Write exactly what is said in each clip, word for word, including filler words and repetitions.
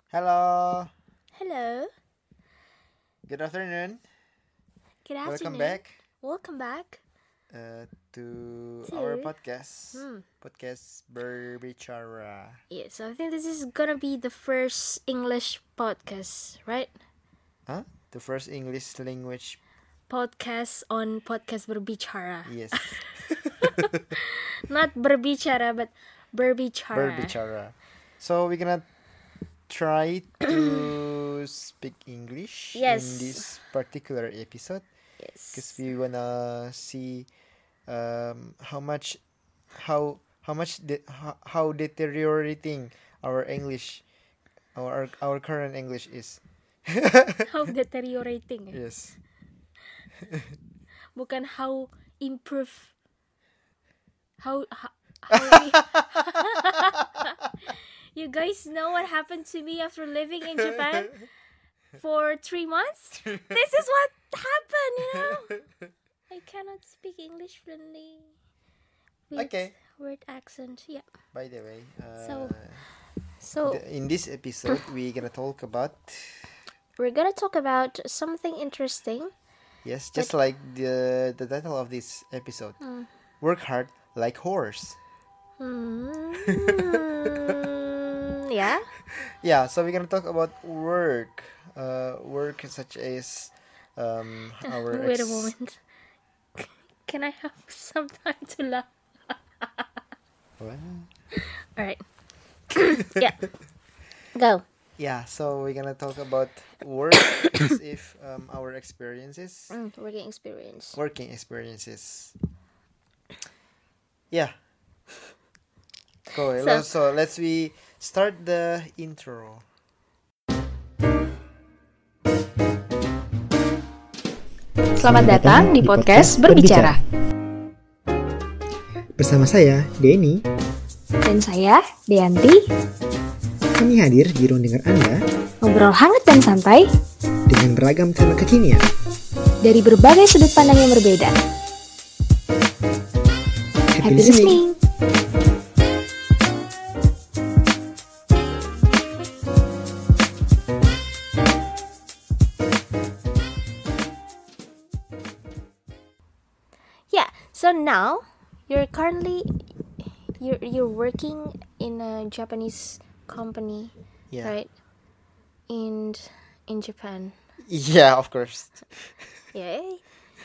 Hello. Hello. Good afternoon. Good Welcome afternoon. back Welcome back uh, to our to. podcast. Hmm. Podcast Berbicara. Yeah, so I think this is gonna be the first English podcast, right? Huh? The first English language. Podcast on podcast berbicara. Yes. Not berbicara, but berbicara. Berbicara. So we're gonna try to speak English in Yes. this particular episode because Yes. we wanna see um, how much how how much de- how, how deteriorating our English our our current English is. How deteriorating. Yes. Bukan how improve. How how, how we. You guys know what happened to me after living in Japan for three months? This is what happened, you know? I cannot speak English fluently with Okay. word accent. Yeah. By the way, uh, So, so the, in this episode, we're gonna talk about we're gonna talk about something interesting. yes, just like the the title of this episode, work hard like horse. Mm, yeah. Yeah, so we're gonna talk about work, uh, work such as um our Wait a ex. moment. Can I have some time to laugh? What? All right. Yeah. Go. Yeah, so we're gonna talk about work as if um, our experiences, Mm, working experience. working experiences. Yeah. Go. So, So let's we start the intro. Selamat datang di podcast Berbicara. Bersama saya, Denny. Dan saya, Deanti, Kami hadir di ruang dengar Anda ngobrol hangat dan santai dengan beragam tema kekinian. dari berbagai sudut pandang yang berbeda. Happy listening! yeah. So now you're currently you're you're working in a Japanese company, Yeah. right? In in Japan. Yeah, of course. Yay.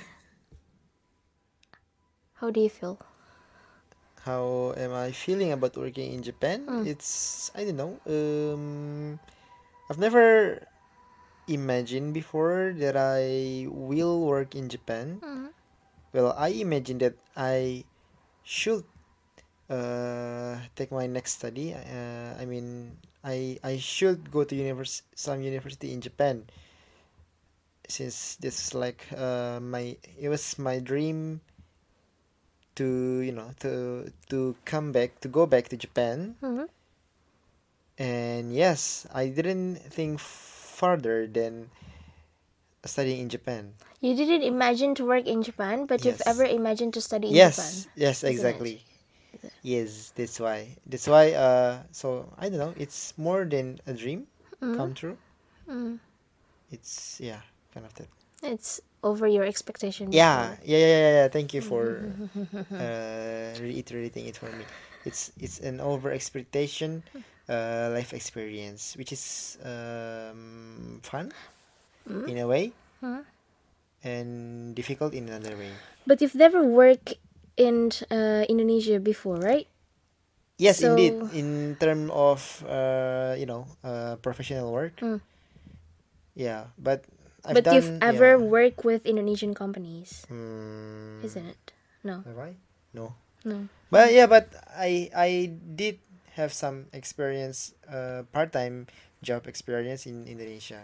How do you feel? How am I feeling about working in Japan? It's I don't know. Um, I've never imagined before that I will work in Japan. Well, I imagine that I should uh, take my next study. Uh, I mean, I I should go to univers- some university in Japan since this like uh, my it was my dream to you know to to come back to go back to Japan. Mhm. And yes, I didn't think further than studying in Japan. You didn't imagine to work in Japan, but you've Yes. ever imagined to study in Yes, Japan. yes, isn't it? exactly. Yes, that's why. That's why. Uh, so I don't know. It's more than a dream come true. Mm. It's yeah, kind of that. It's over your expectation. Yeah, before. yeah, yeah, yeah, yeah. Thank you for uh, reiterating it for me. It's it's an over expectation, uh, life experience, which is um, fun in a way, Mhm. and difficult in another way. But you've never worked in uh, Indonesia before, right? Yes, So- indeed. In term of uh, you know, uh, professional work. Mm. Yeah, but I've but done. you've ever yeah. worked with Indonesian companies, Hmm, isn't it? No, have I? No. no. But yeah, but I I did have some experience, uh, part time job experience in Indonesia.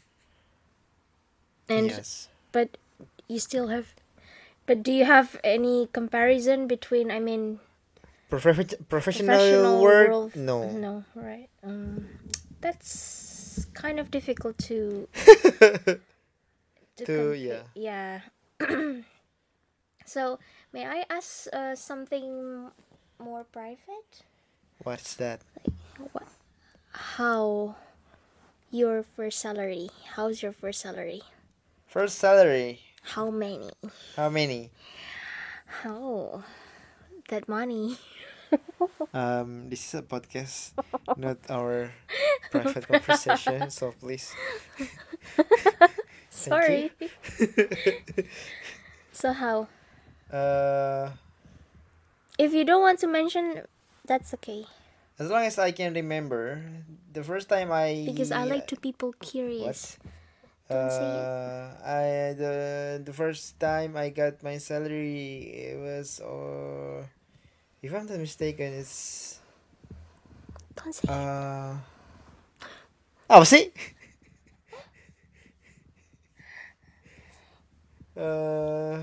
And yes. but you still have. But do you have any comparison between? I mean, Profe- professional, professional work? world? No. No, right. Um, that's kind of difficult to. to, To, compare. yeah. Yeah. So, may I ask uh, something more private? What's that? What? How your first salary? How's your first salary? First salary. How many? How many? Oh, that money. Um, this is a podcast, not our private conversation. So please, Sorry. So how? uh, If you don't want to mention, that's okay. as long as I can remember, the first time I Because I like to people curious. What? Don't say it. Uh, I the the first time I got my salary, it was uh, if I'm not mistaken, it's Don't say it. uh, oh see, uh,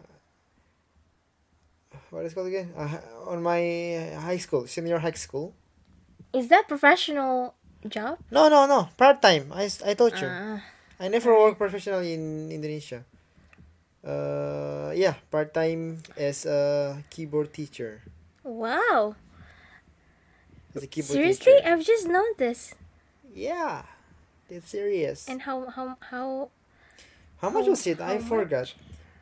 what is it called again? Uh, on my high school, senior high school. Is that professional job? No, no, no, part time. I s- I told you, Uh, I never worked professionally in Indonesia. Uh, yeah, part time as a keyboard teacher. wow. As a keyboard Seriously? teacher. I've just known this. Yeah, that's serious. And how how how How much how- was it? I how forgot.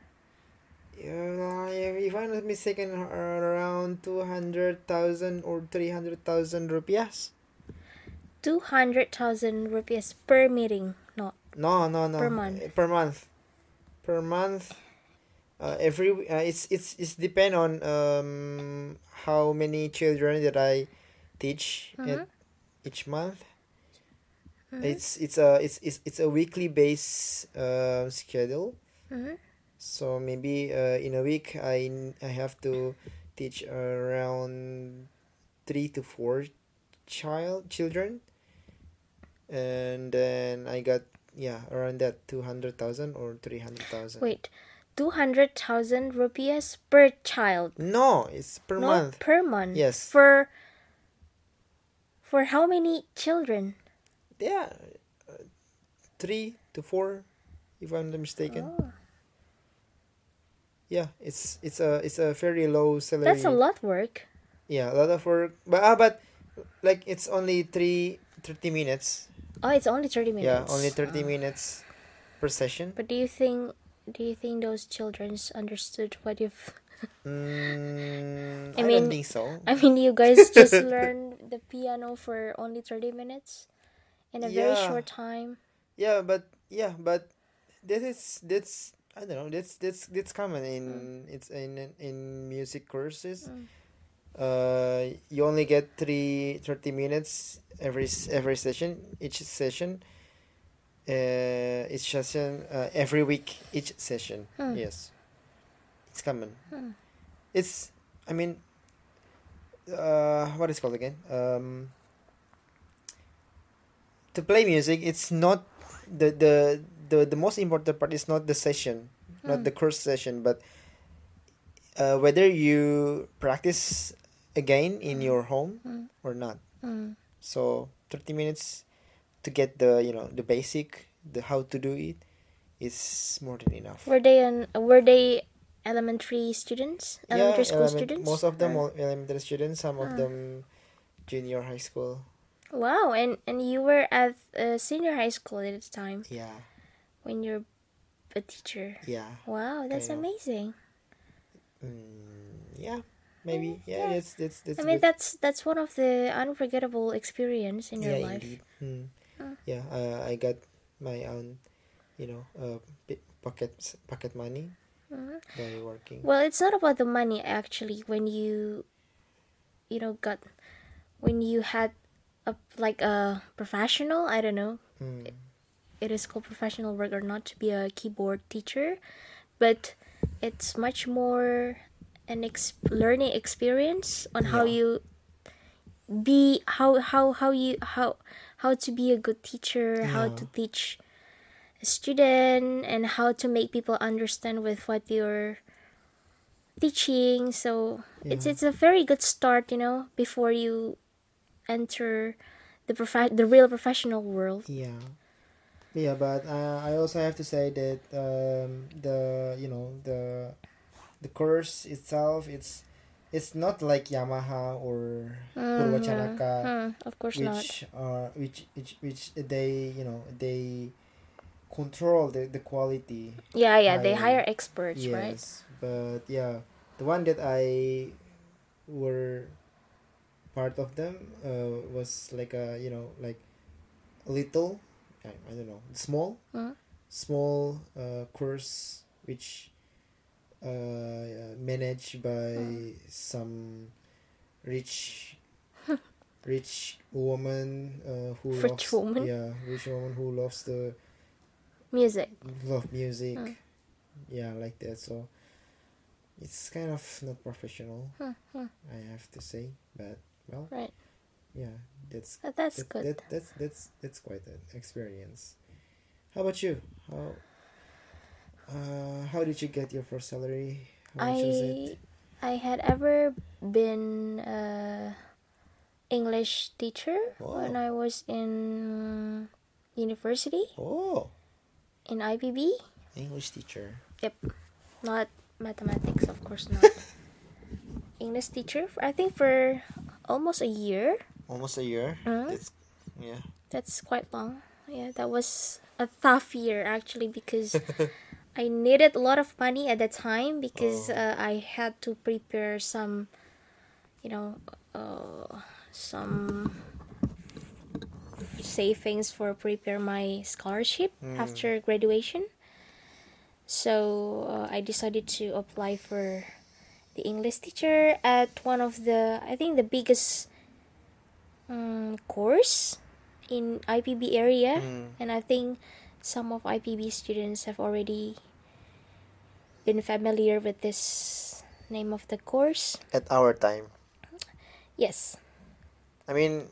Uh, if I'm not mistaken, around two hundred thousand or three hundred thousand rupiahs. two hundred thousand rupees per meeting. No. No, no, no. Per month. Uh, Per month. Per month. Uh, every uh, it's it's it's depend on um how many children that I teach Mhm. at each month. Mhm. It's it's a it's it's it's a weekly base uh, schedule. Mhm. So maybe uh, in a week I n- I have to teach around three to four child children, and then I got yeah around that two hundred thousand or three hundred thousand. Wait. two hundred thousand rupees per child. No, it's per no, month. per month. Yes. For for how many children? Yeah, uh, three to four, if I'm not mistaken. Oh, Yeah, it's it's a it's a very low salary. that's a lot work. Yeah, a lot of work, but ah, but like it's only three thirty minutes. Oh, it's only thirty minutes. Yeah, only thirty Oh. minutes per session. But do you think do you think those childrens understood what you've Mm, I I, mean- don't think so. I mean, you guys just learned the piano for only thirty minutes in a very Yeah. short time. Yeah, but yeah, but that is that's I don't know. That's that's that's common in it's in in, in music courses. Mm. Uh, you only get three thirty minutes every s- every session. Each session. Uh, each session. Uh, every week. Each session. Hmm. Yes, it's common. Hmm. It's. I mean. Uh, what is it called again? Um. To play music, it's not the the the, the most important part is not the session, not Mm. the course session, but uh, whether you practice again in your home Mm. or not. Mm. So thirty minutes to get the you know the basic, the how to do it, is more than enough. Were they an, were they elementary students? Elementary school element- students? Most of them Or- all elementary students, some of Ah. them junior high school. Wow, and and you were at uh, senior high school at the time Yeah, when you're a teacher. yeah, Wow, that's Kind of. amazing. mm, yeah. Maybe Yeah. yeah. That's that's that's. I mean, good. that's that's one of the unforgettable experience in your Yeah, life. indeed. Mm. Mm. Yeah, uh, I got my own, you know, uh, pi- pocket pocket money Mhm. by working. Well, it's not about the money actually. When you, you know, got when you had a like a professional. I don't know. Mm. It is called professional work or not to be a keyboard teacher, but it's much more an ex- learning experience on how Yeah. you be how how how you how how to be a good teacher, how to Yeah. teach a student, and how to make people understand with what you're teaching. So it's Yeah. it's a very good start, you know, before you enter the prof- the real professional world. Yeah. Yeah, but uh, I also have to say that um, the you know the the course itself it's it's not like Yamaha or Mm, Purwachanaka, yeah. Hmm, of course not. which are which which which they you know they control the, the quality Yeah, yeah, they highly. hire experts, right? Yes, but yeah, the one that I were part of them uh, was like a you know like a little I, I don't know small Mm. small uh, course which uh, managed by Mm. some rich rich woman uh, who Rich loves woman. yeah rich woman who loves the Music. love music Mm. yeah like that, so it's kind of not professional, Hmm, hmm. I have to say, but well Right. yeah that's But that's that, good. that that's that's that's quite an experience. How about you? How uh how did you get your first salary? How much was I it? I had ever been a English teacher when Oh, I was in university oh, in I P B. English teacher. Yep. Not mathematics, of course not. English teacher, for, I think for almost a year. Almost a year. Mm. That's yeah. That's quite long. Yeah, that was a tough year actually because I needed a lot of money at that time because Oh. uh, I had to prepare some, you know, uh, some savings for prepare my scholarship Mm. after graduation. So uh, I decided to apply for the English teacher at one of the I think the biggest um, course in I P B area, Mm. and I think some of I P B students have already been familiar with this name of the course. At our time. Yes. I mean,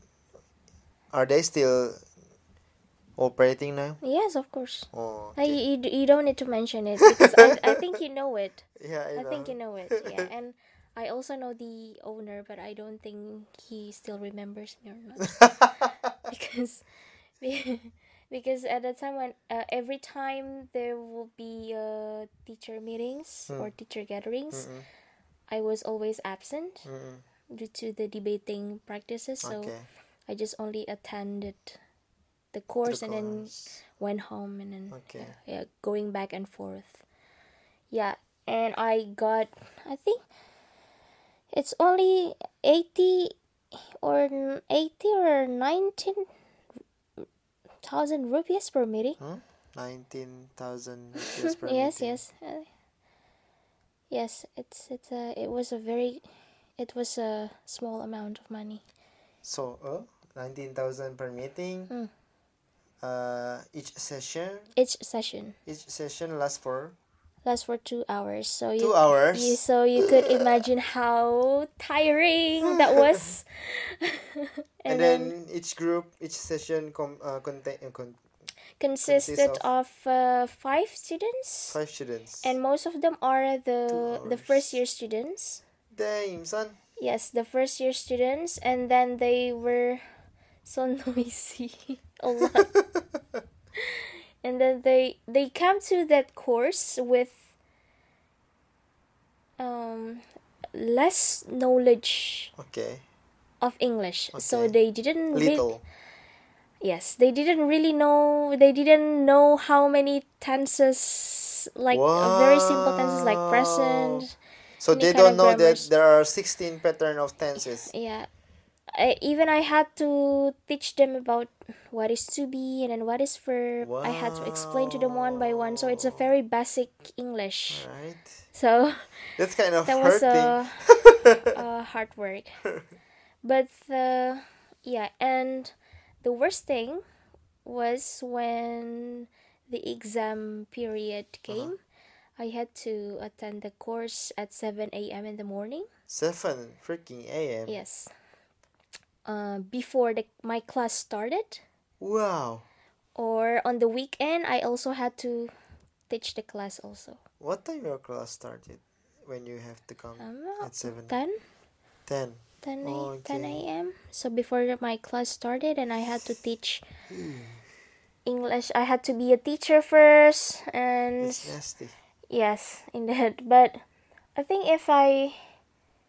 are they still operating now? Yes, of course. Oh, Uh, okay. you, you, you don't need to mention it because I, I think you know it. Yeah, I I know. think you know it. Yeah, and I also know the owner, but I don't think he still remembers me or not because because at the time when uh, every time there will be uh, teacher meetings Hmm. or teacher gatherings, Mm-mm. I was always absent Mm-mm. due to the debating practices. So Okay. I just only attended the To the course and then course. went home and then Okay. yeah, yeah, going back and forth. Yeah, and I got I think it's only eighty or n- eighty or nineteen thousand rupees per meeting. Huh? Nineteen thousand rupees per yes, meeting. yes, uh, yes. It's it's a it was a very it was a small amount of money. So, uh, nineteen thousand per meeting. Mm. Uh, each session, Each session each session lasts for lasts for two hours, so you two hours. you so you could imagine how tiring that was. And, then, each group, each session com- uh, contain uh, con- consisted consists of of uh, five students, five students. and most of them are the Two the hours. first year students. Damn, son. Yes, the first year students, and then they were so noisy a lot. And then they they come to that course with um less knowledge Okay. of English, so Okay. they didn't really Little. yes they didn't really know they didn't know how many tenses, like uh, very simple tenses like Wow. present, So any they kind don't of know that grammars. there are sixteen pattern of tenses. Yeah, I, even I had to teach them about what is to be and then what is verb. I had to explain to them one by one, so it's a very basic English. Right. So That's kind of that was hurting. a, a hard work. But uh, yeah, and the worst thing was when the exam period came. I had to attend the course at seven a.m. in the morning. Seven freaking a m. Yes. Uh, before the my class started, Wow. or on the weekend, I also had to teach the class also. What time your class started? When you have to come Um, at seven. ten, Ten. ten, Oh, a, ten okay. a.m. So before my class started, and I had to teach English. I had to be a teacher first, and It's nasty. yes, indeed. But I think if I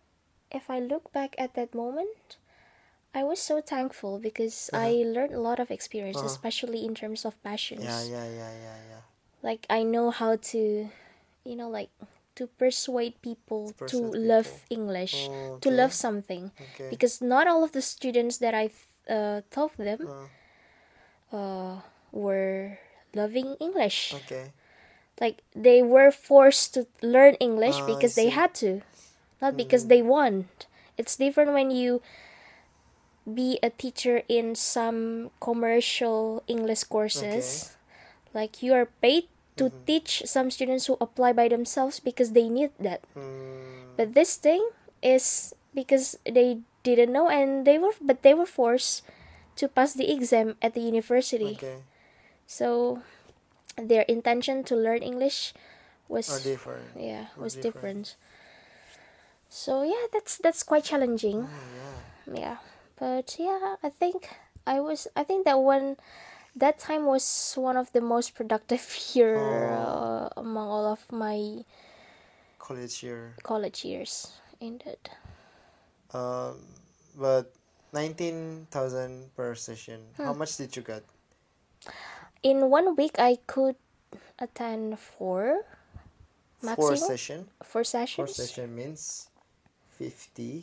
if I look back at that moment, I was so thankful because Uh-huh. I learned a lot of experience, Uh-huh. especially in terms of passions. Yeah, yeah, yeah, yeah, yeah. Like I know how to, you know, like to persuade people to, persuade love people. English, Oh, to okay. love something, Okay. because not all of the students that I uh, taught them Uh, uh, were loving English. okay. Like they were forced to learn English Ah, I because they see. had to, not because they want. It's different when you be a teacher in some commercial English courses. Like you are paid to teach some students who apply by themselves because they need that. Mm, But this thing is because they didn't know and they were but they were forced to pass the exam at the university. okay. So their intention to learn English was Are different. yeah, Are was different. different. So yeah, that's that's quite challenging. Oh, yeah. Yeah. But yeah, I think I was I think that one that time was one of the most productive year Oh. uh, among all of my College year. college years. Indeed. Um, but nineteen thousand per session. How Hmm. much did you get? In one week, I could attend four Four maximum session. four Four sessions. session means fifty.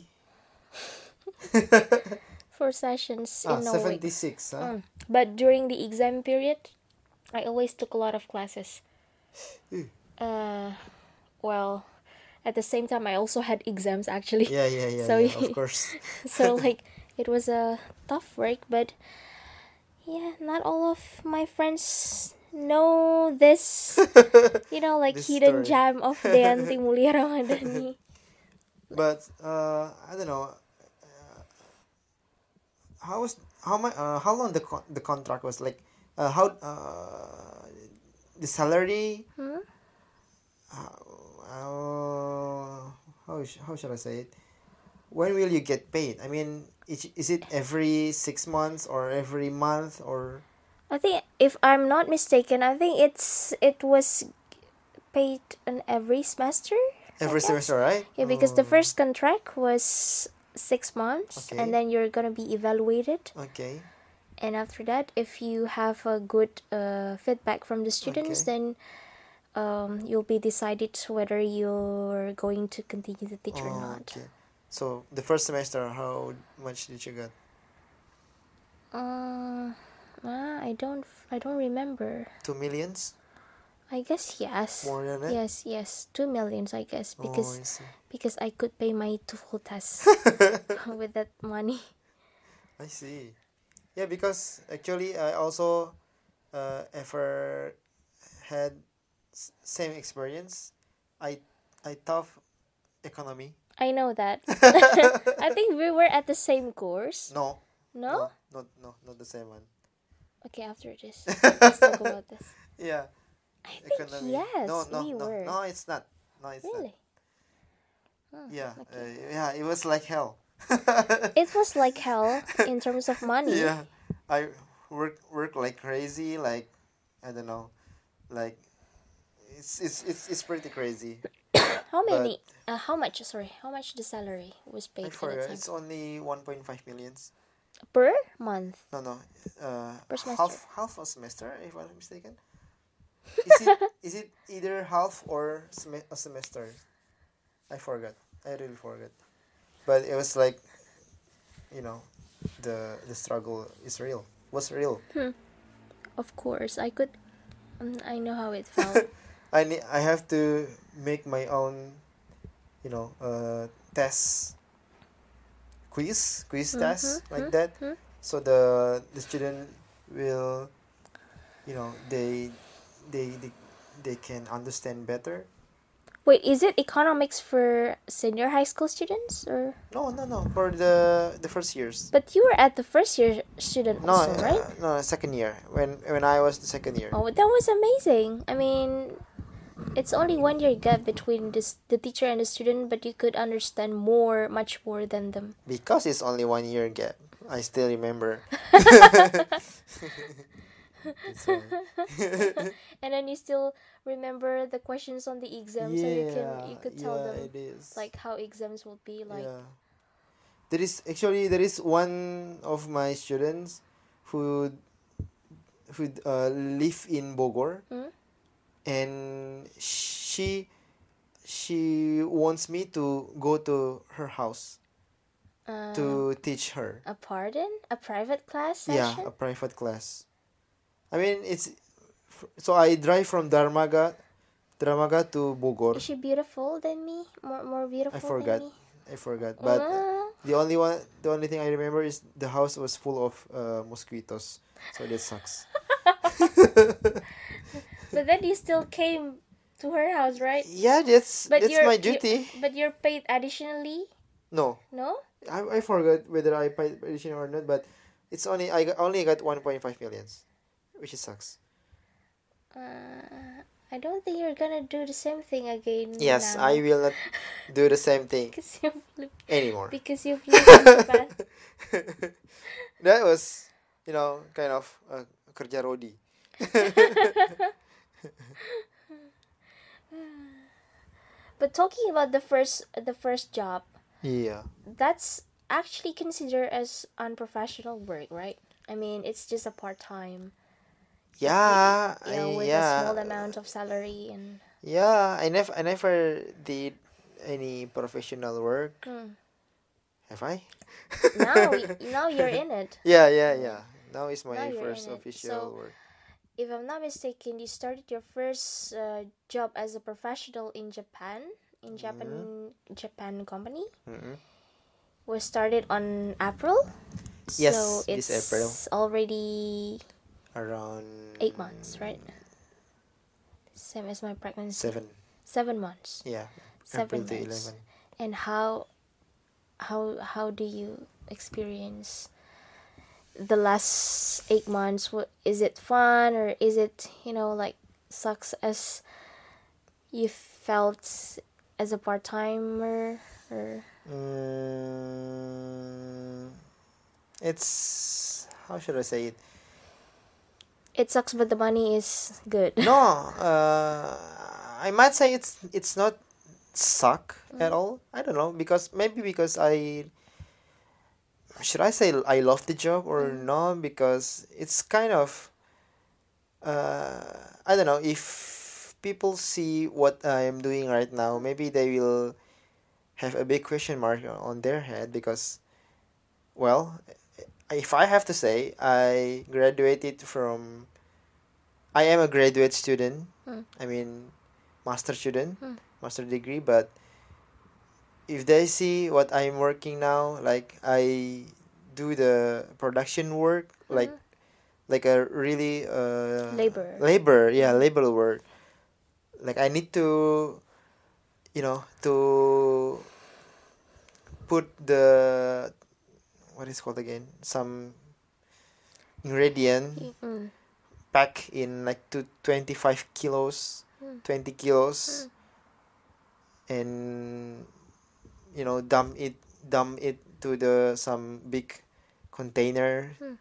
Four sessions Ah, in a week. seventy-six, huh? Mm. But during the exam period, I always took a lot of classes. Eh. Uh, well, at the same time, I also had exams actually. Yeah, yeah, yeah, So yeah, of course. so like it was a tough work, but yeah, not all of my friends know this. You know, like This hidden story. gem of Deanti Mulia Ramadhani. But uh, I don't know. Uh, how was how much? Uh, how long the con- the contract was like? Uh, how uh, the salary? Hmm? Uh, how sh- how should I say it? When will you get paid? I mean, is, is it every six months or every month or I think if I'm not mistaken, I think it's it was paid in every semester. every guess. semester, right? Yeah, because the Oh, first contract was six months, Okay. and then you're gonna be evaluated. Okay. And after that, if you have a good uh, feedback from the students, Okay. then um, you'll be decided whether you're going to continue to teach or Oh, not. okay. So the first semester, how much did you get? Uh, ah, I don't, I don't remember. Two millions? I guess yes. More than that? Yes, yes, two millions. I guess Oh, because I see. because I could pay my TOEFL test with that money. I see. Yeah, because actually I also uh, ever had s- same experience. I I taught economy. I know that. I think we were at the same course. No, No? no, not no, not the same one. Okay, after this, let's talk about this. Yeah, I think economy. yes, no, no, we no, were. no. It's not. No, it's Really? not. Yeah, okay. uh, yeah. It was like hell. It was like hell in terms of money. Yeah, I work work like crazy. Like I don't know, like it's it's it's it's pretty crazy. How many? Uh, how much? Sorry, how much the salary was I paid at the forgot. time It's only one point five millions. per month? No, no. Uh, Per semester. half half a semester, if I'm not mistaken. Is it is it either half or sem- a semester? I forgot. I really forgot. But it was like, you know, the the struggle is real. Was real. Of course, I could. Um, I know how it felt. I need. I have to make my own, you know, uh, tests, quiz, quiz test like that. So the the student will, you know, they they they, they can understand better. Wait, is it economics for senior high school students or? No, no, no. For the the first years. But you were at the first year student No, also, right? uh, no, second year. When when I was the second year. Oh, that was amazing. I mean, it's only one year gap between this the teacher and the student, but you could understand more, much more than them. Because it's only one year gap. I still remember. that's why. And then you still remember the questions on the exam, so you can you Yeah, could tell yeah, them it is. like how exams will be like. Yeah. There is actually there is one of my students who who uh, live in Bogor, Hmm? and she she wants me to go to her house Uh, to teach her. a pardon? A private class Yeah, session? a private class. I mean, it's so I drive from Darmaga Darmaga to Bogor. Is she beautiful than me? More more beautiful I than forgot. me? I forgot. But uh, Uh, the only one the only thing I remember is the house was full of uh, mosquitoes. So that sucks. but then you still came to her house, right? Yeah, that's But that's you're my you duty. but you're paid additionally, No. no? I, I forgot whether I paid addition or not, but it's only I got, only got one point five millions, which is sucks. Uh, I don't think you're gonna do the same thing again Yes, now. I will not do the same thing because you've lived, anymore. because you've lived in Japan. That was, you know, kind of uh, kerja rodi. But talking about the first the first job, Yeah. that's actually considered as unprofessional work, right? I mean, it's just a part time. Yeah, You know, I, with a yeah. small amount of salary and. Yeah, I never I never did any professional work. Hmm. Have I? Now, y- now you're in it. Yeah, yeah, yeah. Now is Now my you're first in it. official So, work. if I'm not mistaken, you started your first uh, job as a professional in Japan, in Japan Japan company. Mm-mm. Was started on April. Yes, So this it's April. already Around eight months, right? Same as my pregnancy. seven. Seven months. Yeah, Seven April to months. eleven. And how how how do you experience the last eight months? What is it fun, or is it, you know, like sucks as you felt as a part timer, or Mm, it's how should I say it? it sucks but the money is good? No, uh, I might say it's it's not suck at all. I don't know because maybe because I should I say I love the job or no, because it's kind of uh, I don't know if people see what I am doing right now, maybe they will have a big question mark on their head because, well, if I have to say, I graduated from. I am a graduate student. Mm. I mean, master student, Mm. master degree. But if they see what I'm working now, like I do the production work, like Mhm. like a really uh, Labor. labor, yeah, labor work. Like I need to, you know, to put the what is called again, some ingredient Mm. pack in like to twenty-five kilos, Mm. twenty kilos, and you know dump it dump it to the some big container. Mm.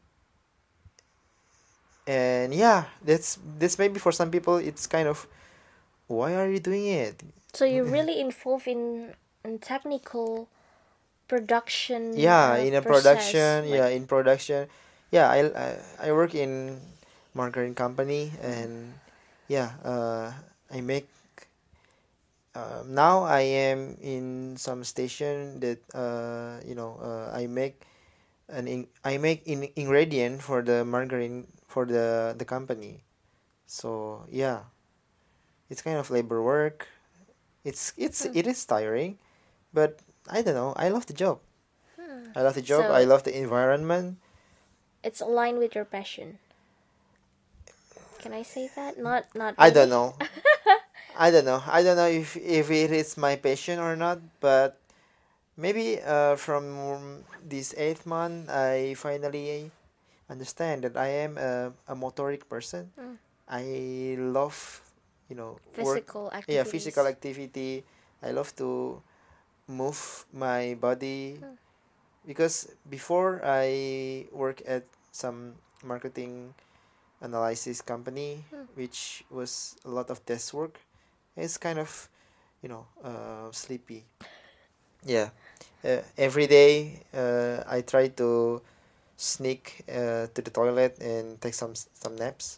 And yeah, that's that's maybe for some people it's kind of, why are you doing it? So you're really involved in in technical production. Yeah, uh, in a process, production, like- yeah, in production. Yeah, I, I I work in margarine company, and yeah, uh I make um, now I am in some station that uh you know uh, I make an in, I make in ingredient for the margarine for the the company. So yeah, it's kind of labor work. It's it's Hmm. it is tiring, but I don't know, I love the job. Hmm. I love the job. So- I love the environment. It's aligned with your passion. Can I say that? Not not. I don't really? know. I don't know. I don't know if if it is my passion or not, but maybe uh, from this eighth month, I finally understand that I am a, a motoric person. Mm. I love, you know, work. Physical activities. Yeah, physical activity. I love to move my body Mm. because before I work at some marketing analysis company, which was a lot of desk work. It's kind of, you know, uh, sleepy. Yeah. Uh, every day, uh, I try to sneak uh, to the toilet and take some some naps.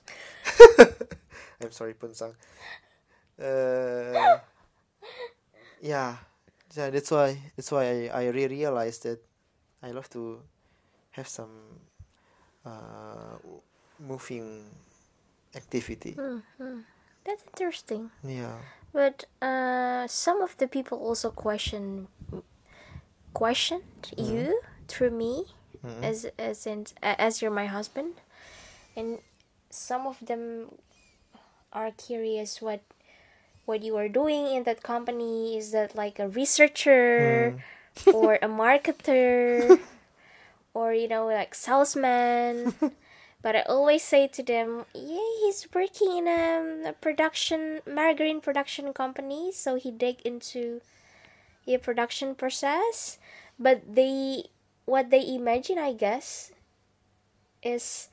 I'm sorry, Punsang. Uh, yeah, yeah. That's why. That's why I I re realized that I love to have some uh moving activity. That's interesting. Yeah. But uh, some of the people also question questioned you through me Mm-mm. as as in as you're my husband, and some of them are curious what what you are doing in that company. Is that like a researcher or a marketer or you know like salesman? But I always say to them, yeah, he's working in a, a production margarine production company, so he dig into a production process. But they what they imagine, I guess, is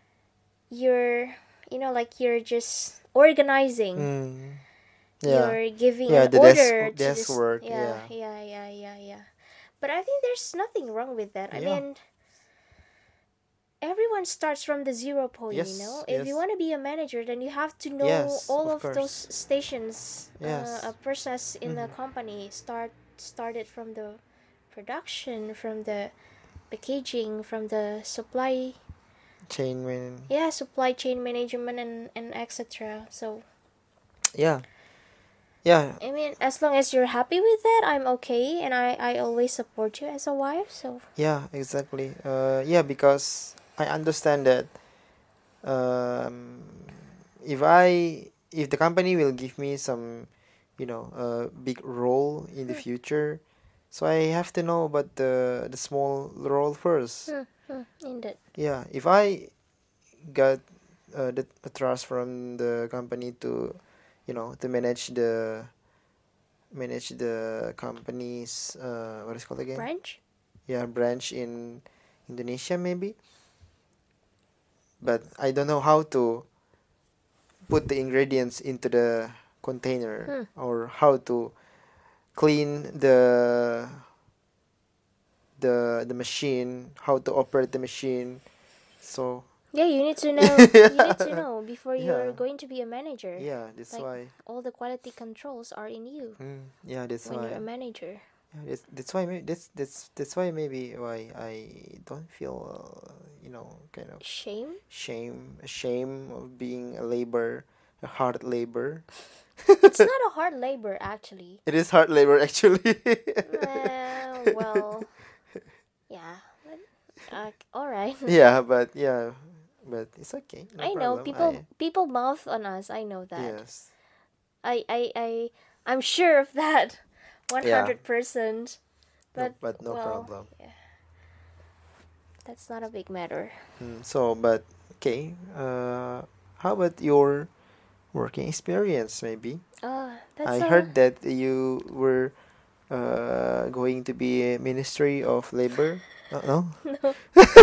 you're you know like you're just organizing. Mm. Yeah. You're giving Yeah, an the desk order to desk this. work. Yeah, Yeah. yeah, yeah, yeah, yeah. But I think there's nothing wrong with that. I Yeah. mean, everyone starts from the zero point, you Yes. know. If you Yes. want to be a manager, then you have to know Yes. all Of of those course. stations. Yes. Uh, a process in the Mhm. company start started from the production, from the packaging, from the supply, Chain man. yeah, supply chain management and and et cetera. So Yeah. Yeah. I mean, as long as you're happy with that, I'm okay, and I I always support you as a wife. So Yeah. Exactly. Uh. Yeah. Because I understand that. Um. If I if the company will give me some, you know, a big role in the future, so I have to know about the the small role first. hmm, hmm, indeed. Yeah. If I got uh, the, the trust from the company to, you know, to manage the manage the company's uh, what is it called again? Branch. Yeah, branch in Indonesia maybe. But I don't know how to put the ingredients into the container or how to clean the the the machine, how to operate the machine. So Yeah, you need to know. You need to yeah, know before yeah, you're going to be a manager. yeah. That's Like why. all the quality controls are in you Mm, yeah, that's when you're why. a manager. Yeah, that's, that's why maybe that's that's that's why maybe why I don't feel uh, you know kind of Shame. shame shame of being a labor a hard labor. It's not a hard labor actually. It is hard labor actually. Uh, well, yeah. But, uh, all right. Yeah, but yeah, but it's okay. No I know problem. people I people mouth on us. I know that. yes. I I I I'm sure of that. One Yeah. hundred percent. No, But but no well, problem. that's not a big matter. Mm, so, but okay. Uh, how about your working experience? Maybe Oh, that's I a heard that you were uh going to be a Ministry of Labor. Uh, no. no.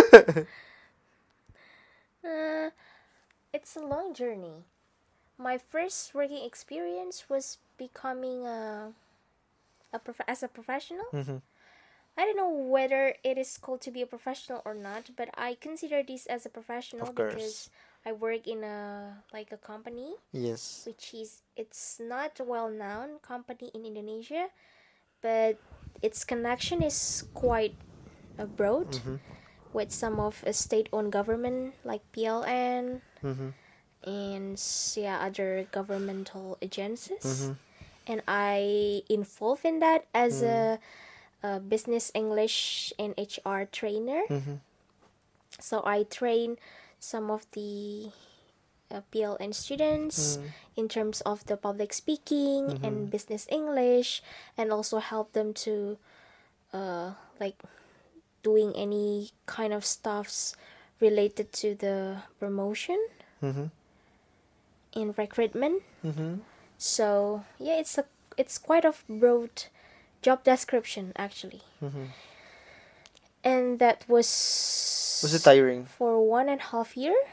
Uh, it's a long journey. My first working experience was becoming a, a prof- as a professional. Mm-hmm. I don't know whether it is called to be a professional or not, but I consider this as a professional Of course. because I work in a like a company Yes. which is it's not a well-known company in Indonesia, but its connection is quite uh, broad Mm-hmm. with some of a state-owned government like P L N Mm-hmm. and s- yeah other governmental agencies, Mm-hmm. and I involved in that as Mm. a, a business English and H R trainer. Mm-hmm. So I train some of the uh, P L N students Mm. in terms of the public speaking and business English, and also help them to uh, like doing any kind of stuffs related to the promotion Mm-hmm. and recruitment. Mm-hmm. So yeah, it's a it's quite a broad job description actually, Mm-hmm. and that was Was it tiring? for one and a half year.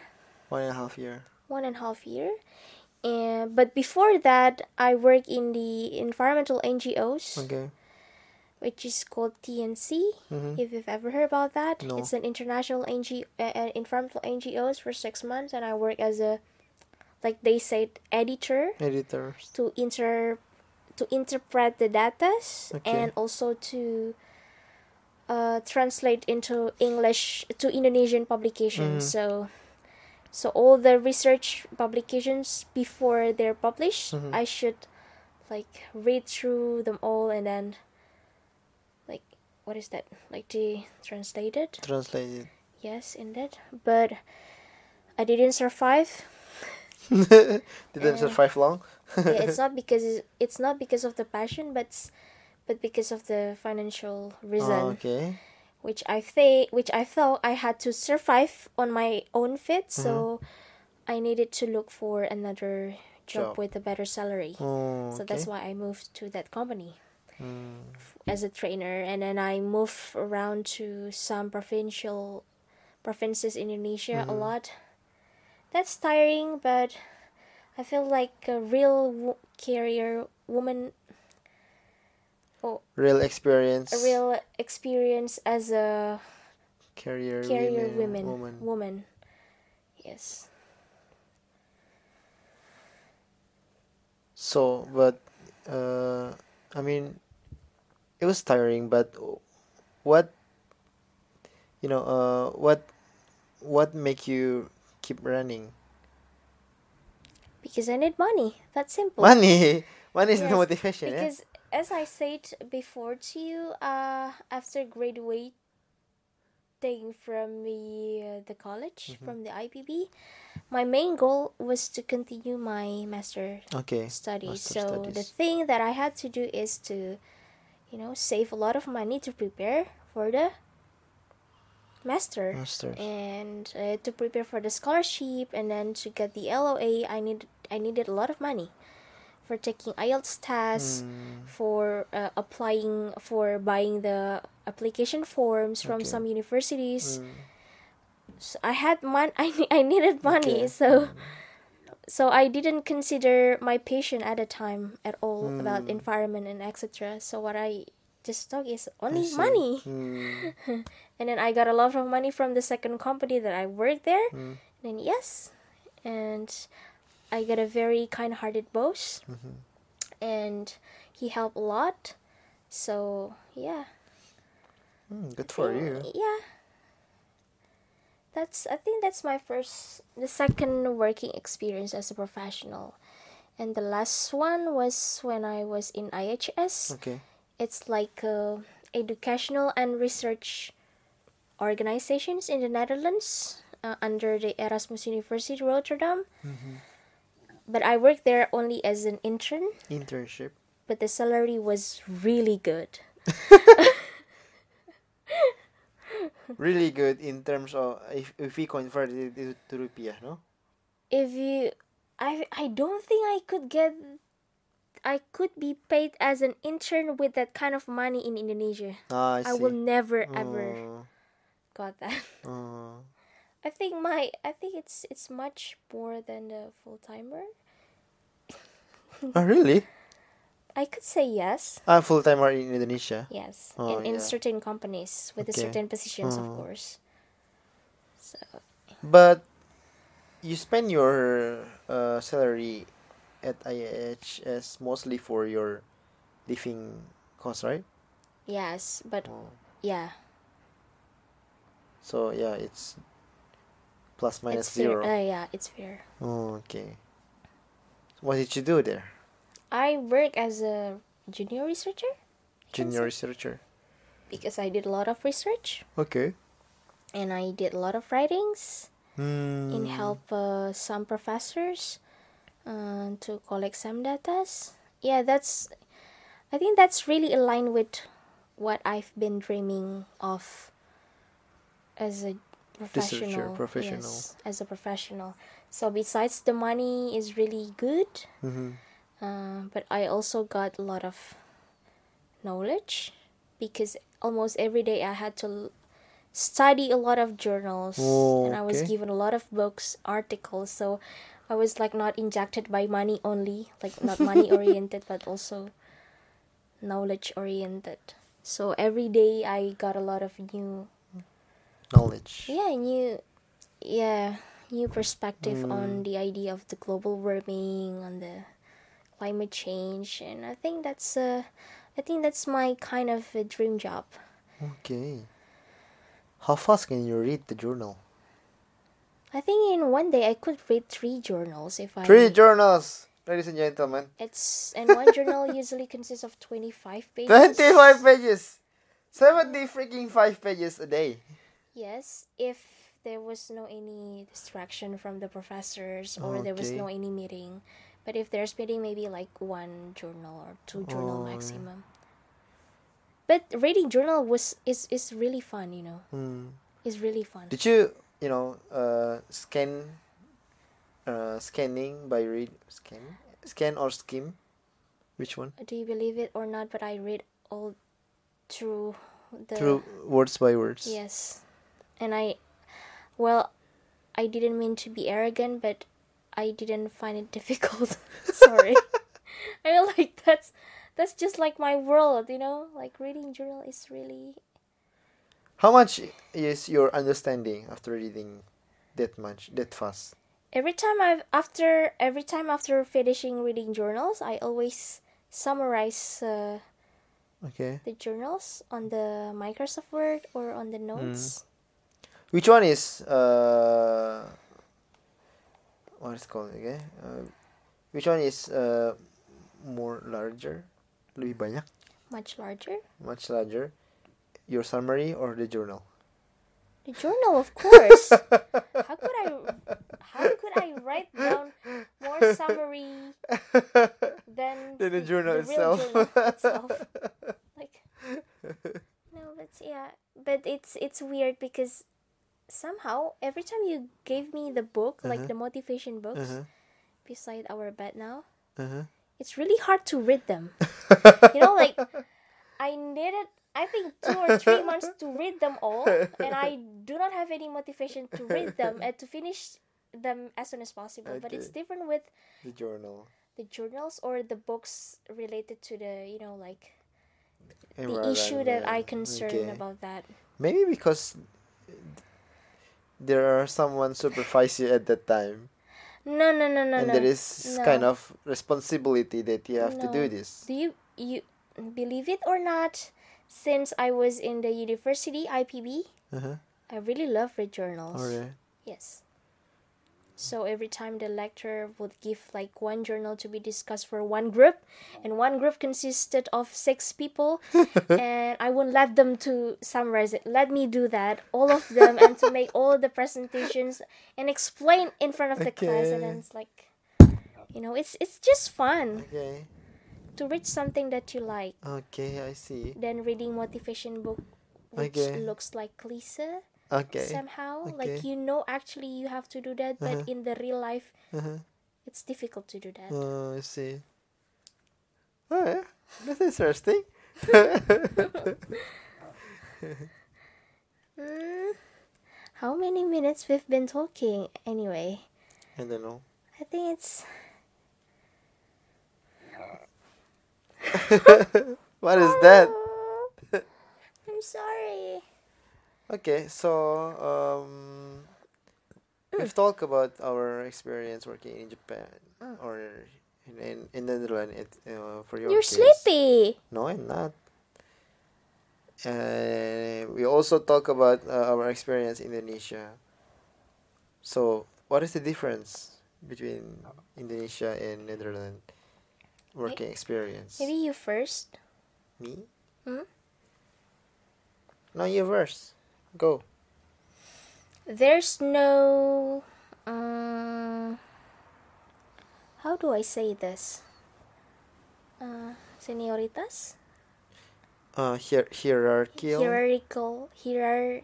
One and a half year. one and a half year. And but before that, I work in the environmental N G Os, Okay. which is called T N C. Mm-hmm. If you've ever heard about that, No. it's an international N G uh, uh, environmental N G Os for six months, and I work as a, like they said, editor Editors. to inter to interpret the datas Okay. and also to uh, translate into English to Indonesian publications. Mhm. So, so all the research publications before they're published, Mhm. I should like read through them all and then like what is that like to translate it? Translated. Yes, in that. But I didn't survive. Didn't Uh, survive long. Yeah, it's not because it's not because of the passion, but s- but because of the financial reason, Okay. which I th- which I thought I had to survive on my own feet, so I needed to look for another job Job. with a better salary. Oh, So okay. that's why I moved to that company Mm. as a trainer, and then I moved around to some provincial provinces in Indonesia a Mhm. lot. That's tiring, but I feel like a real wo- career woman, oh, Real experience. a real experience as a career, career women, woman. woman. Woman. Yes. So, but uh, I mean, it was tiring. But what you know, uh, what what make you keep running? Because I need money. That's simple. Money, money is the Yes, motivation. Yeah. Because as I said before to you, uh, after graduating from the uh, the college Mm-hmm. from the I P B, my main goal was to continue my master Okay. studies. Master So the studies. thing that I had to do is to, you know, save a lot of money to prepare for the master Masters. and uh, to prepare for the scholarship, and then to get the L O A. I need I needed a lot of money for taking I E L T S tests, Mm, for uh, applying, for buying the application forms from Okay. some universities. mm, So I had mon- I ne- I needed money, Okay. so so I didn't consider my patient at the time at all about Mm. environment and et cetera. So what I just talk is I only see. money. Mm, And then I got a lot of money from the second company that I worked there. mm, And then yes, and I got a very kind-hearted boss, mhm. and he helped a lot. So yeah, Mm, good for you. yeah. That's I think that's my first, the second working experience as a professional, and the last one was when I was in I H S. Okay. It's like uh, educational and research organizations in the Netherlands uh, under the Erasmus University Rotterdam. Mhm. But I worked there only as an intern, Internship. but the salary was really good. Really good in terms of if, if we convert it to, to rupiah, no? If you, I, I don't think I could get, I could be paid as an intern with that kind of money in Indonesia. Ah, I see. I will never ever Oh, got that. oh. I think my, I think it's it's much more than the full timer. Oh, really? I could say yes. Ah, full timer in Indonesia. Yes, Oh, in, in yeah. certain companies with the Okay. certain positions, of Oh. course. So But you spend your uh, salary at I H S mostly for your living costs, right? yes, but Oh. yeah, So yeah, it's plus minus it's fair. zero. Uh, yeah, it's fair. Oh, okay. What did you do there? I work as a junior researcher. I can Junior say, researcher. because I did a lot of research Okay. and I did a lot of writings Hmm. in help uh, some professors uh, to collect some datas. Yeah, that's. I think that's really aligned with what I've been dreaming of as a professional. professional. Yes, as a professional. So besides the money is really good, Mm-hmm. uh, but I also got a lot of knowledge, because almost every day I had to study a lot of journals, Oh, and I was okay. given a lot of books, articles. So I was like not injected by money only, like not money oriented, but also knowledge oriented. So every day I got a lot of new, Knowledge. yeah, new, yeah, new perspective Mm. on the idea of the global warming, on the climate change, and I think that's uh, I think that's my kind of a dream job. Okay. How fast can you read the journal? I think in one day I could read three journals if I. Three journals, ladies and gentlemen. It's and one journal usually consists of twenty-five pages. Twenty-five pages. Seventy freaking five pages a day. Yes, if there was no any distraction from the professors or there was Okay. no any meeting. But if there's meeting, maybe like one journal or two journal Oh, yeah. maximum. But reading journal was is is really fun, you know. Hmm. It's really fun. Did you, you know, uh, scan, uh, scanning by read, scan, scan or skim? Which one? Do you believe it or not? But I read all through the Through words by words. yes, and I, well, I didn't mean to be arrogant, but I didn't find it difficult. Sorry, I feel like that's that's just like my world, you know. Like reading journal is really. How much is your understanding after reading that much, that fast? Every time I've after every time after finishing reading journals, I always summarize uh, Okay. the journals on the Microsoft Word or on the notes. Which one is uh what is it called again? Uh, which one is uh more larger? Lebih banyak, Much larger. much larger. Your summary or the journal? The journal, of course. How could I? How could I write down more summary than Than the journal real itself. journal itself? Like, no, but yeah, but it's it's weird because somehow every time you gave me the book, like Uh-huh. the motivation books, Uh-huh. beside our bed now, Uh-huh. it's really hard to read them. You know, like I needed, I think, two or three months to read them all, and I do not have any motivation to read them and to finish them as soon as possible. But it's Okay. different with The journal. the journals or the books related to the, you know, like the issue that I Environment. concern Okay. about that. Maybe because there are someone supervise you at that time, No, no, no, no, and no. there is No. kind of responsibility that you have to do No. this. Do you you believe it or not? Since I was in the university I P B, Uh-huh. I really love read journals. Alright. Yes. So every time the lecturer would give like one journal to be discussed for one group, and one group consisted of six people, and I wouldn't let them to summarize it. Let me do that, all of them, and to make all the presentations and explain in front of the class. And then Okay. it's like, you know, it's it's just fun Okay. to read something that you like. Okay, I see. Than reading motivation book, which Okay. looks like cliche. Okay. Somehow, Okay. like you know, actually you have to do that, but Uh-huh. in the real life, Uh-huh. it's difficult to do that. Oh, I see. Oh, yeah. That's interesting. Mm, how many minutes we've been talking? Anyway, I don't know. I think it's What is that? I'm sorry. Okay, so um, we've talked about our experience working in Japan or in in, in the Netherlands. It, uh, for your You're case. sleepy. No, I'm not. Uh, we also talk about uh, our experience in Indonesia. So, what is the difference between Indonesia and Netherlands working experience? Maybe you first. Me? Hmm? No, you first. Go. There's no. Um, how do I say this? Uh, senioritas? Uh, hier- hierarchical. Hierarchical, hierar-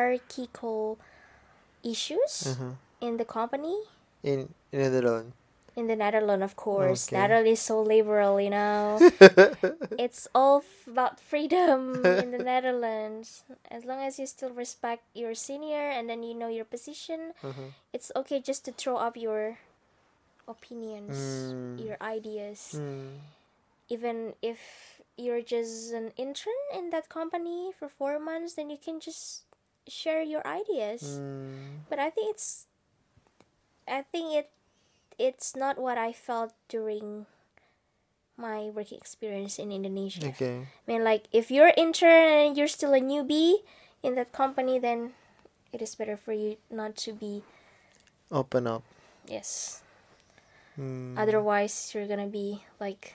hierarchical issues Uh-huh. in the company. In, in Netherlands. in the Netherlands, of course. Okay. Netherlands is so liberal, you know. It's all f- about freedom in the Netherlands. As long as you still respect your senior and then you know your position, Uh-huh. it's okay just to throw up your opinions, Mm. your ideas. Mm. Even if you're just an intern in that company for four months, then you can just share your ideas. Mm. But I think it's, I think it, it's not what I felt during my working experience in Indonesia. Okay. I mean, like, if you're intern and you're still a newbie in that company, then it is better for you not to be, Open up. yes. Mm. Otherwise, you're gonna be like,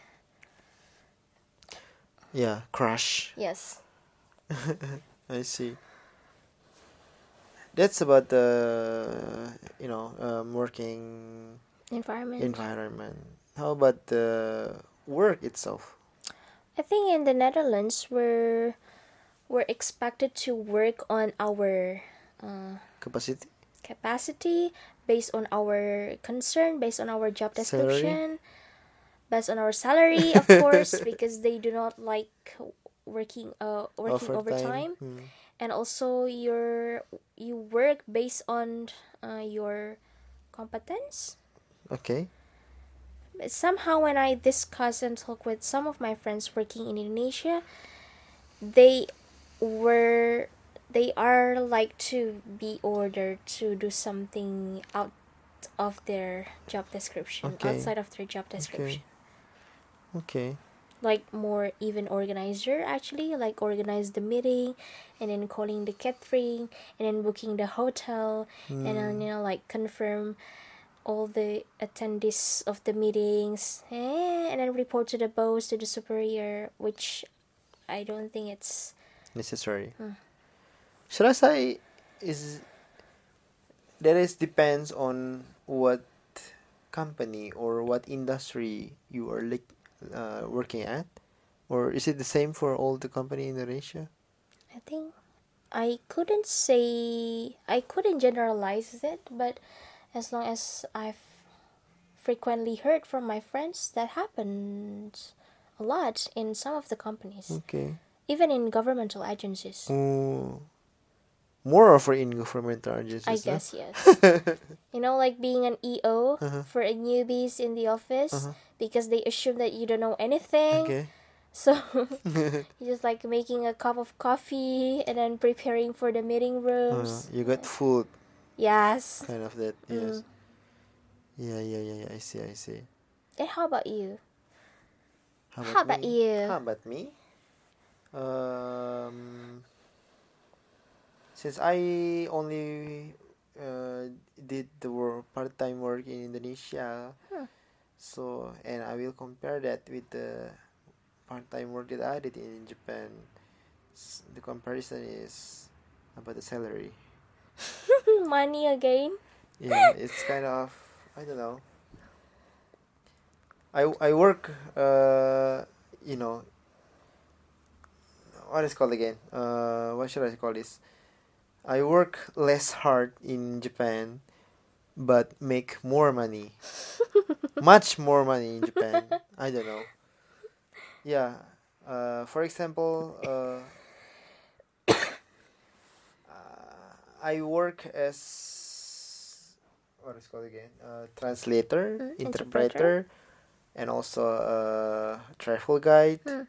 Yeah, crush. yes. I see. That's about the you know um, working Environment. environment. How about the work itself? I think in the Netherlands, we're, we're expected to work on our uh, Capacity, capacity based on our concern, based on our job salary. description, based on our salary, of course, because they do not like working uh working overtime, Mm. and also your you work based on uh, your competence. Okay. But somehow, when I discuss and talk with some of my friends working in Indonesia, they were they are like to be ordered to do something out of their job description, Okay. outside of their job description. Okay. Like more even organizer, actually, like organize the meeting and then calling the catering and then booking the hotel and then, you know, like confirm all the attendees of the meetings, eh, and then report to the boss, to the superior, which I don't think it's Necessary. Hmm. Should I say is that is depends on what company or what industry you are like uh, working at, or is it the same for all the company in Indonesia? I think I couldn't say I couldn't generalize it, but as long as I've frequently heard from my friends, that happens a lot in some of the companies, Okay. even in governmental agencies. Oh, more of in governmental agencies. I no? guess yes. You know, like being an E O Uh-huh. for a newbies in the office, Uh-huh. because they assume that you don't know anything. Okay. So you're just like making a cup of coffee and then preparing for the meeting Uh, rooms. you got food, Yes. kind of that. Yes. Mm. Yeah, yeah, yeah, yeah. I see, I see. And how about you? How How about about me? you? How about me? Um, since I only uh, did the work, part-time work in Indonesia, Hmm. so and I will compare that with the part-time work that I did in Japan. S- The comparison is about the salary. Money again? Yeah, it's kind of I don't know. I I work uh you know what is called again? Uh, what should I call this? I work less hard in Japan, but make more money, much more money in Japan. I don't know. Yeah. Uh, for example, uh, uh, I work as what is called again? Uh, translator, Mm, interpreter, and also a travel guide. Mm.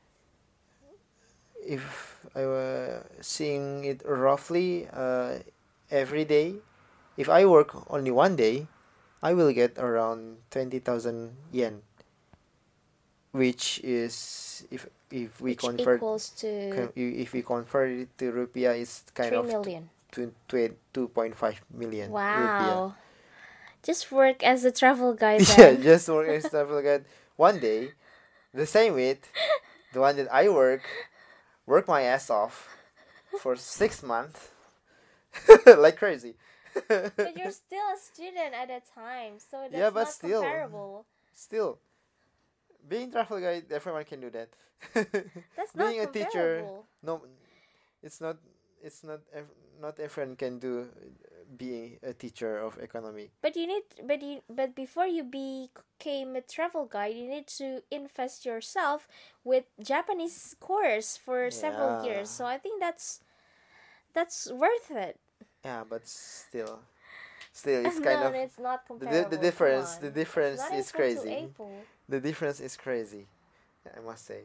If I were seeing it roughly, uh, every day, if I work only one day, I will get around twenty thousand yen, which is if if we Which convert equals to con- if we convert it to rupiah, it's kind three of million. two two point five million Wow. Just work as a travel guide rupiah. Yeah, then. just work as travel guide one day, the same with the one that I work, work my ass off for six months, like crazy. But you're still a student at that time, so that's Yeah, but not still. comparable. Still, being travel guide, everyone can do that. That's Being a not teacher, comparable. no, it's not. It's not. Ev- not everyone can do being a teacher of economic. But you need, but you, but before you became a travel guide, you need to invest yourself with Japanese course for several Yeah. years. So I think that's that's worth it. Yeah, but still, still, it's no, kind of it's not the, comparable. the come difference. on. The difference it's not is equal to crazy. Apple. The difference is crazy. I must say.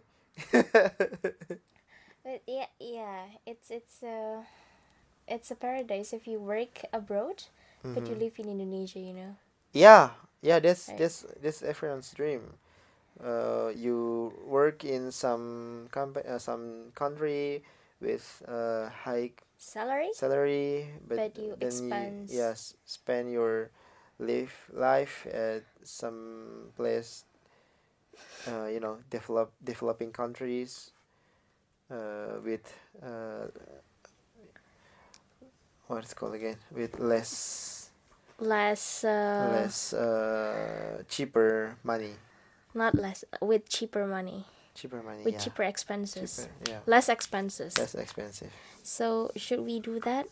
But yeah, yeah, it's it's a it's a paradise if you work abroad, but you Mhm. live in Indonesia. You know. Yeah, yeah. That's Right. that's that's everyone's dream. Uh, you work in some company, uh, some country with uh, high Salary, salary, but, but you then you expense. yes spend your live life at some place, uh, you know, develop developing countries, uh, with uh, what it's called again, with less less uh, less uh, cheaper money, not less, with cheaper money, cheaper money, with yeah, cheaper expenses, cheaper, yeah, less expenses. less expensive. So should we do that?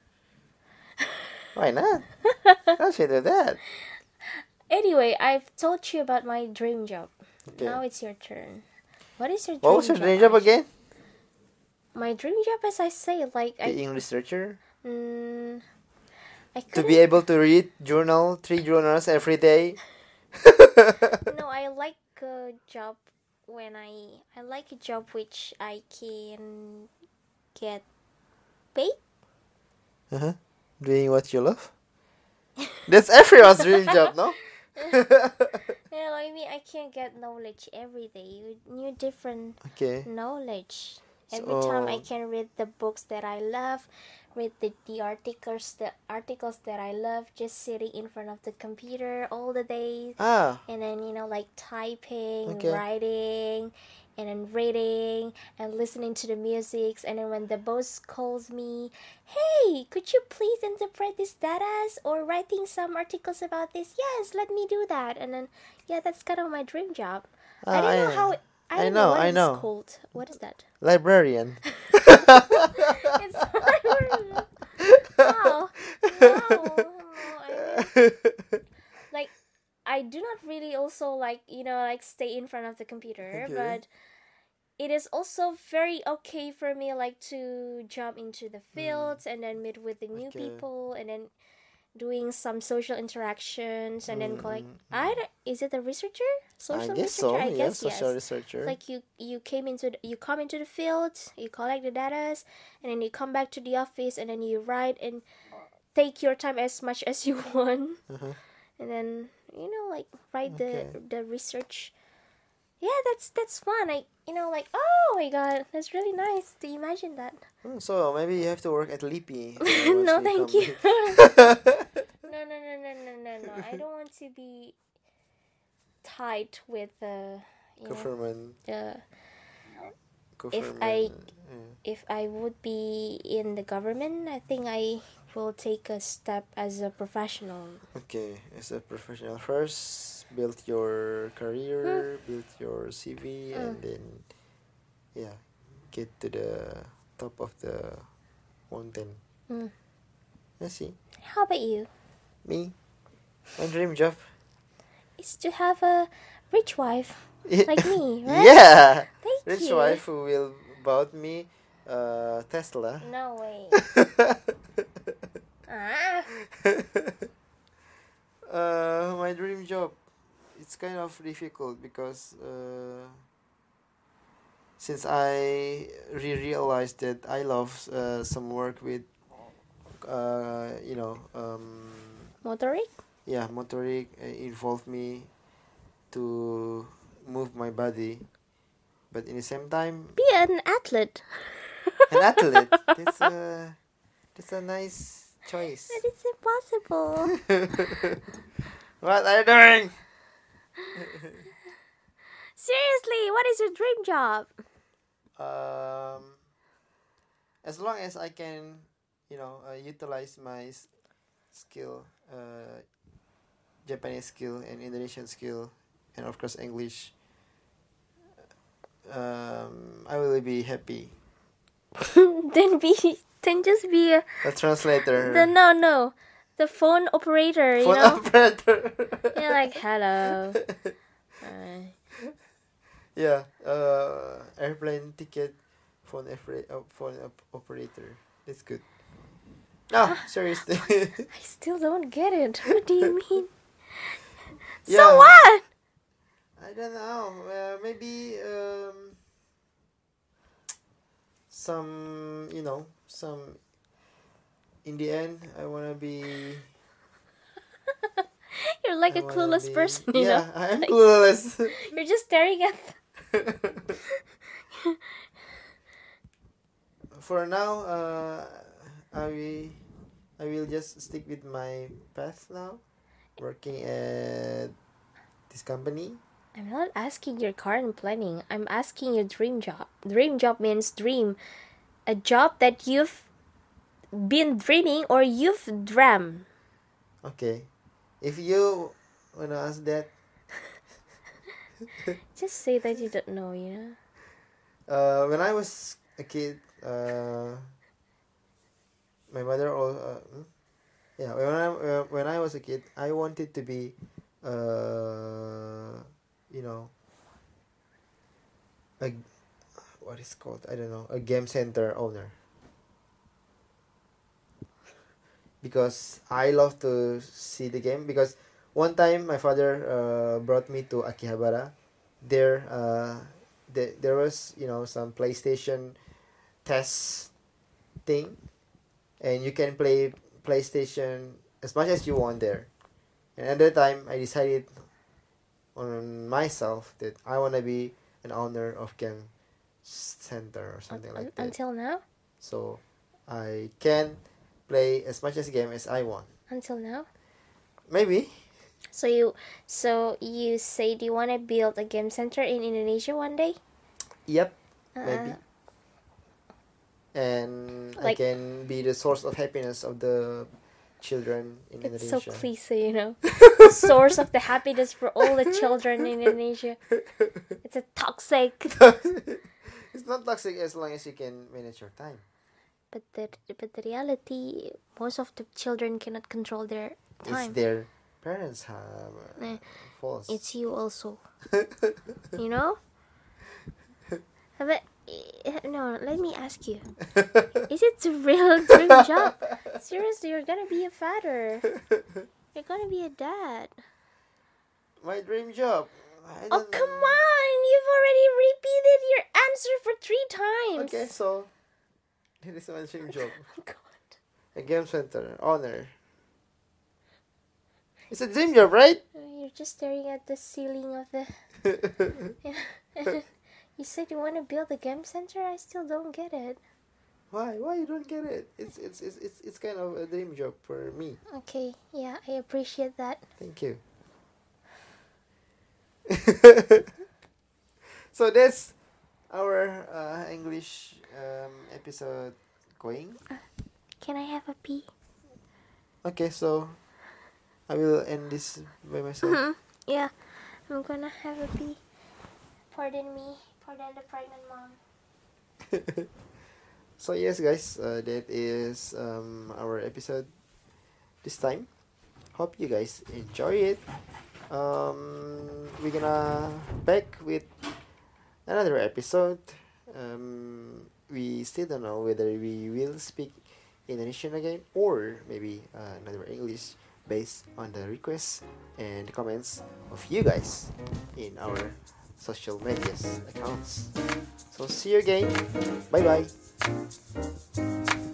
Why not? How should do that? Anyway, I've told you about my dream job. Okay. Now it's your turn. What is your dream What was your job? dream job Ash? again? My dream job, as I say, like The I, English teacher. mm, I To couldn't. be able to read journal, three journals every day. No, I like a job when I I like a job which I can get paid. Uh-huh. Doing what you love. That's everyone's dream job, no? You know, I mean, I can get knowledge every day with new different Okay. knowledge. Every time I So- can read the books that I love, read the, the articles the articles that I love, just sitting in front of the computer all the day, Ah, and then you know like typing, Okay. writing, and then reading and listening to the music. And then when the boss calls me, hey, could you please interpret this data or writing some articles about this? Yes, let me do that. And then yeah, that's kind of my dream job. I Ah, don't know I- how. I I don't know, know what I it's know. called. What is that? librarian. It's wow, wow. I mean, like I do not really also like you know like stay in front of the computer, Okay. but it is also very okay for me like to jump into the fields and then meet with the new Okay. people and then doing some social interactions and then collect. Mm, I don't, is it a researcher? Social I guess researcher? so. I Yes, guess social yes. researcher. Like you, you came into the, you come into the field, you collect the data, and then you come back to the office and then you write and take your time as much as you want, Uh-huh. and then you know like write Okay. the the research. Yeah, that's that's fun. I you know like oh my god, that's really nice to imagine that. Hmm, So maybe you have to work at Lippy. uh, No, once we thank come you. back. No, no, no, no, no, no, no. I don't want to be tied with the you know Government. the Government. I- yeah. if I would be in the government, I think I will take a step as a professional. Okay, as a professional first, build your career, build your C V, and then, yeah, get to the top of the mountain. Mm. I see. How about you? Me, my dream job. Is to have a rich wife like me, right? Yeah, Thank rich you. wife who will bought me uh, Tesla. No way. Ah. uh, my dream job. It's kind of difficult because uh, since I re- realized that I love uh, some work with, uh, you know, um, Motoric? yeah, motoric uh, involved me to move my body, but in the same time, Be an athlete. an athlete. That's a that's a nice choice. But it's impossible. What are you doing? Seriously, what is your dream job? Um, as long as I can, you know, uh, utilize my s- skill, uh, Japanese skill and Indonesian skill, and of course English, um, I will be happy. then be Then just be a, A translator. the no no, the phone operator. You Phone know, operator. you're like hello. Uh, Yeah. Uh, airplane ticket. Phone opera- uh, phone op- operator. That's good. Ah, seriously. I still don't get it. What do you mean? Yeah. So what? I don't know. Uh, maybe um, some, you know, some. In the end, I wanna be. You're like I a wanna clueless be- person, you yeah, know. I am Like- clueless. You're just staring at. For now, uh, I will, I will just stick with my path now, working at this company. I'm not asking your current planning. I'm asking your dream job. Dream job means dream, a job that you've been dreaming or you've dreamt. Okay, if you wanna ask that, Just say that you don't know. You know. uh, when I was a kid, uh, my mother all, uh, hmm? yeah, when I uh, when I was a kid, I wanted to be, uh, you know, a what is called, I don't know, a game center owner. Because I love to see the game. Because one time my father uh, brought me to Akihabara. There, uh, the, there was, you know, some PlayStation test thing, and you can play PlayStation as much as you want there. And at that time, I decided on myself that I wanna be an owner of game center or something Un- like that. until now. So I can play as much as game as I want. Until now. Maybe. So you, so you said you want to build a game center in Indonesia one day. Yep. Uh, Maybe. And I Like- can be the source of happiness of the children in It's so Indonesia. cliche, you know. The source of the happiness for all the children in Indonesia. It's a toxic. It's not toxic as long as you can manage your time. But the but the reality, most of the children cannot control their It's time. their parents have uh, Eh, faults. It's you also. You know. But eh, no, let me ask you: is it a real dream job? Seriously, you're gonna be a father. You're gonna be a dad. My dream job. I Oh don't come know. on! You've already repeated your answer for three times. Okay, so this is my dream job. God. A game center owner. It's a dream job, right? You're just staring at the ceiling of the. You said you want to build a game center. I still don't get it. Why? Why you don't get it? It's it's it's it's it's kind of a dream job for me. Okay, yeah, I appreciate that. Thank you. So that's our uh, English um, episode going. Can I have a pee? Okay, so I will end this by myself. Yeah, I'm gonna have a pee. Pardon me. Pardon the pregnant mom. So yes, guys, uh, that is um, our episode this time. Hope you guys enjoy it. Um, we're gonna back with another episode. Um, we still don't know whether we will speak Indonesian again or maybe uh, another English based on the requests and comments of you guys in our social medias accounts. So see you again. Bye bye.